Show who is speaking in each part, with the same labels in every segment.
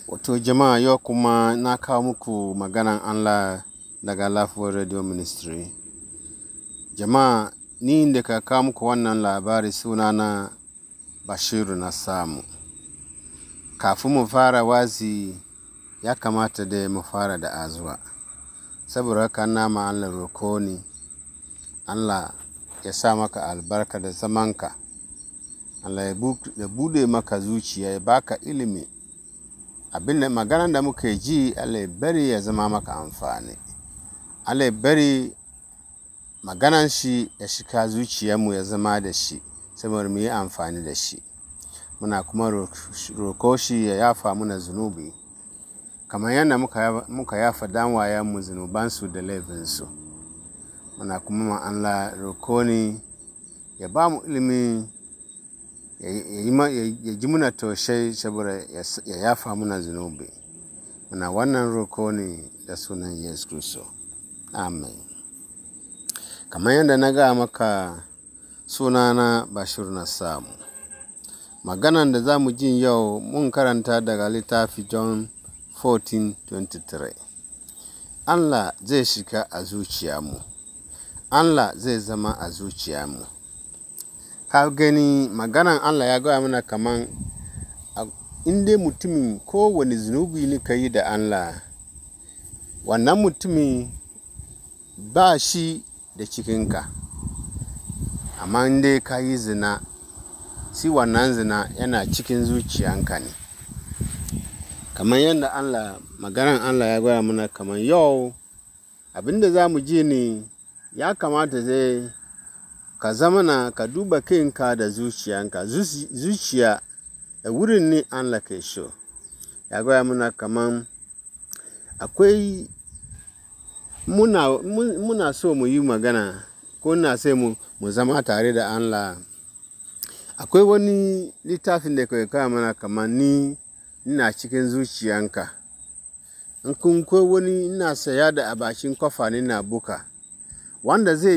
Speaker 1: Wato jama'a yau kuma na kawo muku maganan Allah daga Lafiyar Radio Ministry. Jama'a ni da ka kawo muku wannan labari sunana Bashiru na samu. Kafin mu fara wazi ya kamata dai mu fara da azuwa. Saboda haka na ma Allah roko ni, Allah ya sa maka albarka da zamanka. Allah ya bude maka zuciya ya baka ilimi. Abinda maganar da muka ji Allah ya bari ya zama maka amfani. Allah ya bari maganan shi ya shiga zuciyarmu ya zama da shi saboda mu yi amfani da shi. Muna kuma roko shi ya yafa mana zunubi kamar yadda muka yafa danwayenmu zunubansu da laifinsu. Muna kuma ma Allah roko ni ya ba mu ilimi ya ji muna taushe saboda ya yafa muna zunubi. Muna wannan roko ne da sunan Yesu Kristo. Amen. Kamar yadda na ga maka sunana Bashir na samu. Maganan da za mu ji yau mun karanta daga littafi John 14:23. Allah zai shiga a zuciyarmu. Allah zai zama a zuciyarmu. Ka gani maganan Allah ya gaya mana kaman inda mutumin kowane zunubi ne ka yi da Allah, wannan mutumin ba shi da cikinka. Amma inda ka yi zina, shi wannan zina yana cikin zuciyanka ne. Kamar yadda maganan Allah ya gaya mana kaman yau, abinda za mu ji ne ya kamata zai ka zamana ka duba kanka da zuciyanka. Zuciya da wurin ne Allah ke so. Ya gaya mana kaman akwai muna so mu yi magana ko na sai mu zama tare da Allah. Akwai wani littafin da ke gaya mana kaman ni ina cikin zuciyanka. In kun ko wani ina saya da a bakin kofa ne na buka. Wanda zai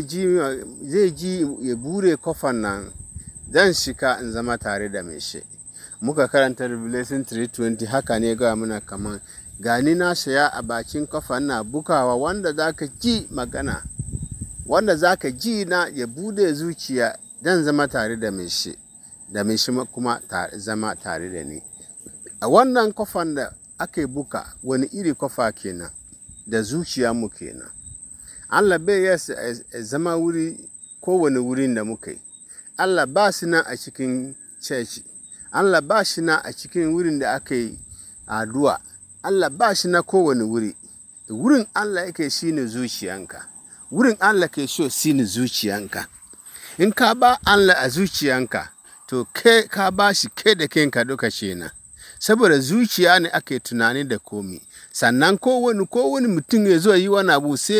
Speaker 1: ji ya bure kofar nan zan shiga in zama tare da mai shi. Muka karanta Revelation 3:20 haka ne ga muna kaman gani na saya a bakin kofar na bukawa wanda zaka ji magana, wanda zaka ji na ya bude zuciya zan zama tare da mai shi, da mai shi kuma zama tare da ni. A wannan kofar da ake buka wani iri kofa kenan? Da zuciyarmu kenan. Allah bai ya zama kowane wurin da muka yi. Allah ba shi nan a cikin church. Allah ba shi nan a cikin wurin da aka yi addu'a. Allah ba shi na kowane wuri. Wurin Allah yake shi ne zuciyanka. Wurin Allah ke so shi ne zuciyanka. In ka ba Allah a zuciyanka, to ka ba shi kai da kanka duka kenan. Saboda zuciya ne ake tunani da komi. Sannan kowane mutum ya zo yi wani abu sai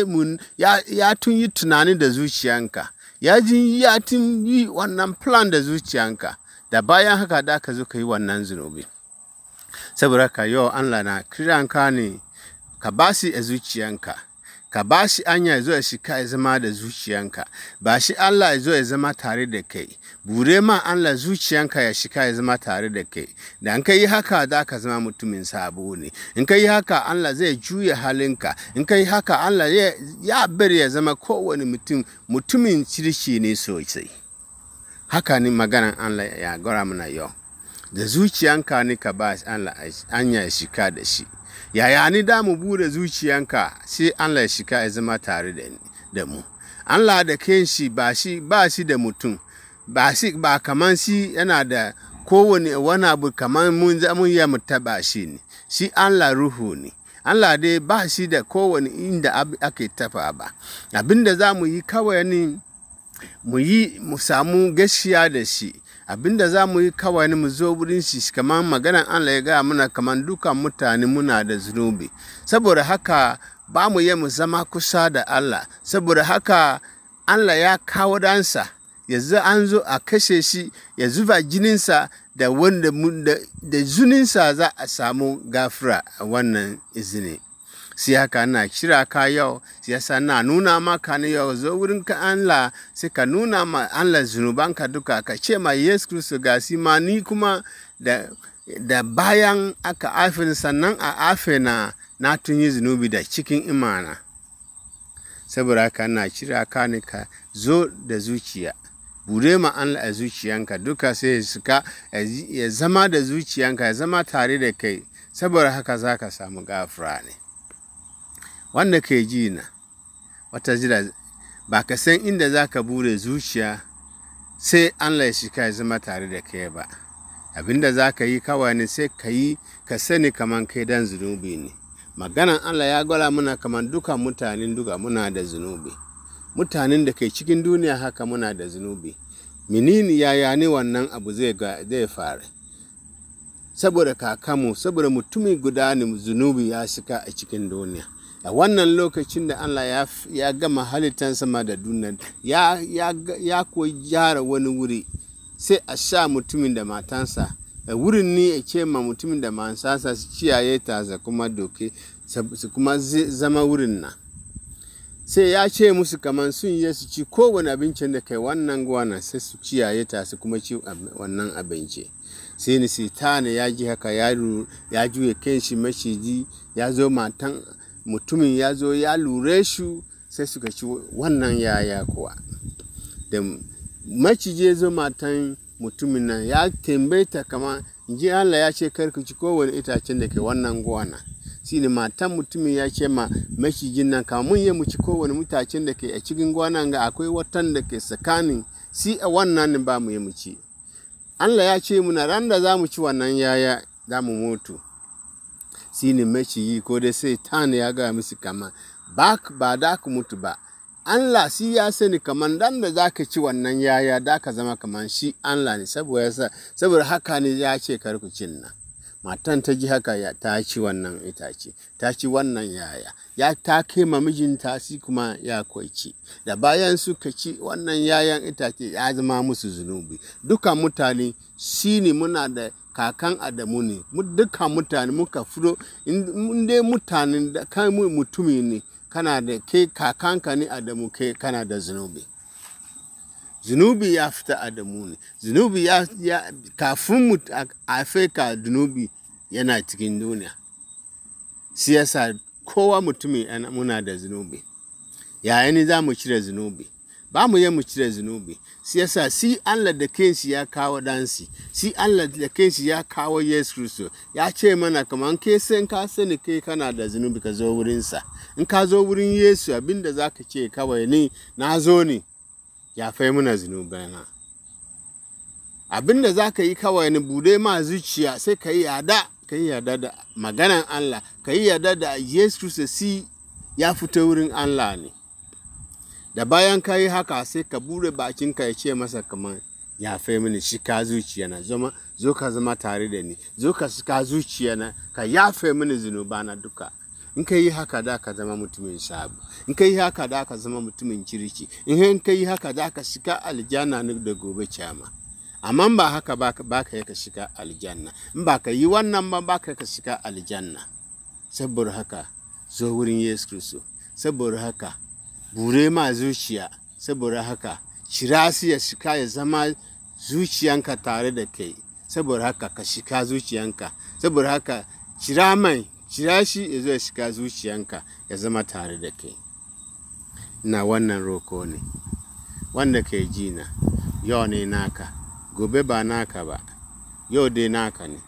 Speaker 1: ya tun yi tunani da zuciyanka. Ya tun yi wannan plan da zuciyanka. Da bayan haka da ka zo ka yi wannan zunubi. Saboda ka yau Allah na kiranka ne ka ba shi a zuciyanka. Ka ba shi anya ya zo ya shiga ya zama da zuciyanka. Ba shi Allah ya zo ya zama tare da kai. Bure ma Allah zuciyanka ya shiga ya zama tare da kai. Da in ka yi haka za ka zama mutumin sabo ne. In ka yi haka Allah zai juya halinka. In ka yi haka Allah ya bari ya zama kowane mutumin kirki ne sosai. Haka ne maganan Allah ya gora mana yau. Da zuciyanka ne ka ba Allah anya ya shiga da shi. Yaya ni da mu bude zuciyanka sai Allah ya shiga ya zama tare da mu. Allah da kanshi ba shi da mutum. Ba kaman shi yana da kowane wani abu kaman mun yi mu taba shi ne. Shi Allah ruhu ne. Allah dai ba shi da kowane inda ake taba ba. Abinda za mu yi kawai ne mu samu gaskiya da shi. Abinda za mu yi kawai ne mu zo wurin shi kamar maganan Allah ya gaya mana kamar dukan mutane muna da zunubi. Saboda haka ba mu yi mu zama kusa da Allah. Saboda haka Allah ya kawo dansa. Yanzu an zo a kashe shi ya zuba jininsa da zuninsa za a samu gafara a wannan izini. Sai haka ana kira ka yau, siyasa na nuna maka ne yau zo wurin ka Allah sai ka nuna ma Allah zunubanka duka ka ce ma Yesu Kristo ga si ma ni kuma da da bayan aka afe sannan a afe na tun yi zunubi da cikin imana. Saboda haka na kira ka ne ka zo da zuciya, bude ma Allah a zuciyanka duka sai ya zama da zuciyanka, ya zama tare da kai. Saboda haka za ka samu gafara ne. Wanda ke ji na wata jira ba ka san inda za ka bude zuciya sai Allah ya shiga ya zama tare da kai ba. Abinda za ka yi kawai ne sai ka yi ka sani kaman kai dan zunubi ne. Maganan Allah ya gwada muna kaman duka mutanen duka muna da zunubi. Mutanen da ke cikin duniya haka muna da zunubi. Menene yaya ne wannan abu zai faru? Saboda kakanmu, saboda mutumin guda ne zunubi ya shiga a cikin duniya. A wannan lokacin da Allah ya gama halittar sama da duniya, ya koyi gyara wani wuri, sai a sha mutumin da matansa. Wurin ne ya ce ma mutumin da matansa su kiyaye ta su kuma doke su kuma zama wurin nan. Sai ya ce musu kaman sun yi su ci kowane abincin da kai wannan gwana sai su kiyaye ta su kuma ci wannan abinci. Sai ni Sitani ya ji haka ya juye kanshi maciji, ya zo matan mutumin ya zo ya lure shi sai suka ci wannan yaya kuwa. Da maciji ya zo matan mutumin nan ya tambaye ta kaman ji Allah ya ce kar ku ci kowane itacen da ke wannan gwana. Shi ne matan mutumin ya ce ma macijin nan kamun ya mu ci kowane itacen da ke a cikin gwanan ga akwai watan da ke tsakanin si a wannan ne ba mu yi mu ci. Allah ya ce muna ran da za mu ci wannan yaya za mu mutu. Shi ne maciji ko dai Sitani ya gaya musu kaman ba da ku mutu ba. Allah shi ya sani kaman dan da za ka ci wannan yaya da ka zama kaman shi Allah ne, saboda haka ne ya ce kar ku cin nan. Matan ta ji haka ta ci wannan itace, ta ci wannan yaya, ta kai ma mijinta shi kuma ya ci. Da bayan suka ci wannan yayan itace ya zama musu zunubi. Duka mutane shi ne muna da kakan Adamu ne, duka mutane muka fito, in dai mutanen da kai mutumi ne, kana da kai kakanka ne Adamu, kai kana da zunubi. Zunubi ya fita Adamu ne. Zunubi kafin mu haife ka zunubi yana cikin duniya. Shi yasa kowa mutumi muna da zunubi. Yaya ne za mu cire zunubi? Ba mu yi mu cire zunubi. Shi yasa si Allah da kanshi ya kawo dansi. Si Allah da kanshi ya kawo Yesu Kristo. Ya ce mana kaman ka sani kai kana da zunubi ka zo wurinsa. In ka zo wurin Yesu abinda za ka ce kawai ne na zo ne. Ya fai muna zunubana. Abinda za ka yi kawai ne bude ma zuciya sai ka yi yada da maganan Allah, ka yi yada da Yesu Kristo si ya fito wurin Allah ne. Da bayan ka yi haka sai ka bude bakinka ya ce masa kaman ya fai mini shika zuciya na zo ka zama tare da ni, zo ka shika zuciya na ka yafe mini zunubana duka. In ka yi haka da ka zama mutumin sabu, in ka yi haka da ka zama mutumin kirki, in ka yi haka da ka shiga aljanna ne da gobe kyama. Amma ba haka ba ka yi ka shiga aljanna, in ba ka yi wannan ba ka shiga aljanna. Saboda haka zo wurin Yesu Kristo, saboda haka bure ma zuciya, saboda haka shira shi ya shiga ya zama zuciyanka tare da kai, saboda haka ka shiga zuciyanka, saboda haka shira shi ya zo ya shiga zuciyanka ya zama tare da kai. Na wannan roko ne, wanda ke ji na, yau ne naka, gobe ba naka ba, yau dai naka ne.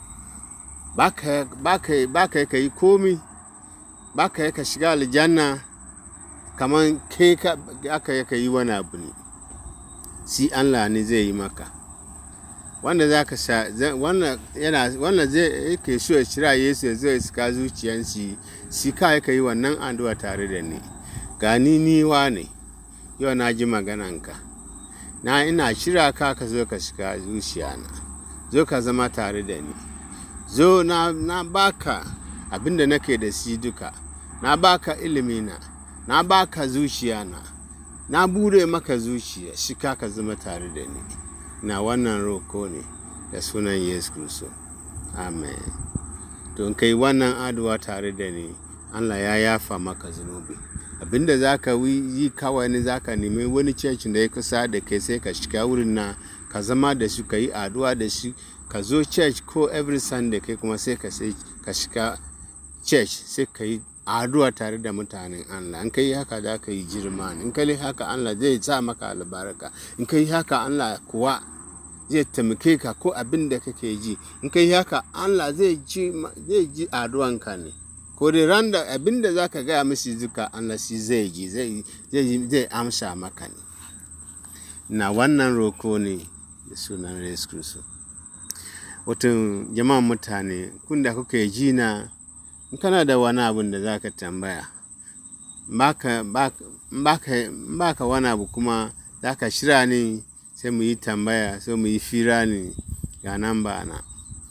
Speaker 1: Ba ka yi komi, ba ka yi ka shiga aljanna kamar kai aka yi wani abu ne. Si Allah ne zai yi maka. Wanda za ka sha, wannan zai yake so ya shira Yesu ya zai shiga zuciyansu, shi ka yi wannan addu'a tare da ni. Gani ni ne, yau na ji magananka. Ina shira ka zo ka shiga zuciyana, zo ka zama tare da ni. Zo na baka abinda nake da shi duka, na baka ilimina, na baka zuciyana, na bude maka zuciya, shika ka zama tare da ni. Na wannan roko ne da sunan Yesu Kristo. Amen. Don kai wannan addu'a tare da ni, Allah ya yafa maka zunubi. Abinda za ka yi kawai ne za ka nemi wani cecin da ya kusa da kai sai ka shiga wurin na ka zama da su, ka yi addu'a da su, ka zo church ko every Sunday, kai kuma sai ka shiga church sai ka yi addu'a tare da mutanen Allah. In ka yi haka za ka yi girma. In ka yi haka Allah zai sa maka albarka. In ka yi haka Allah kuwa zai taimake ka ko abin da kake ji. In ka yi haka Allah zai ji addu'anka ne. Ko da ran da abin da za ka gaya musu duka Allah shi zai ji, zai amsa maka ne. Na wannan roko ne da sunan Yesu Kiristi. Wato jama'an mutane, kun da kuke ji na, in kana da wani abin da za ka tambaya, baka wani abu kuma za ka shira ni sai mu yi tambaya, sai mu yi fira ni ga namba na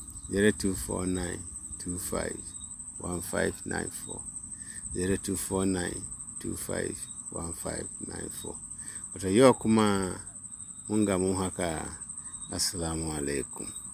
Speaker 1: 0249251594 0249251594. Wato yau kuma mun gamu haka. Assalamu alaikum.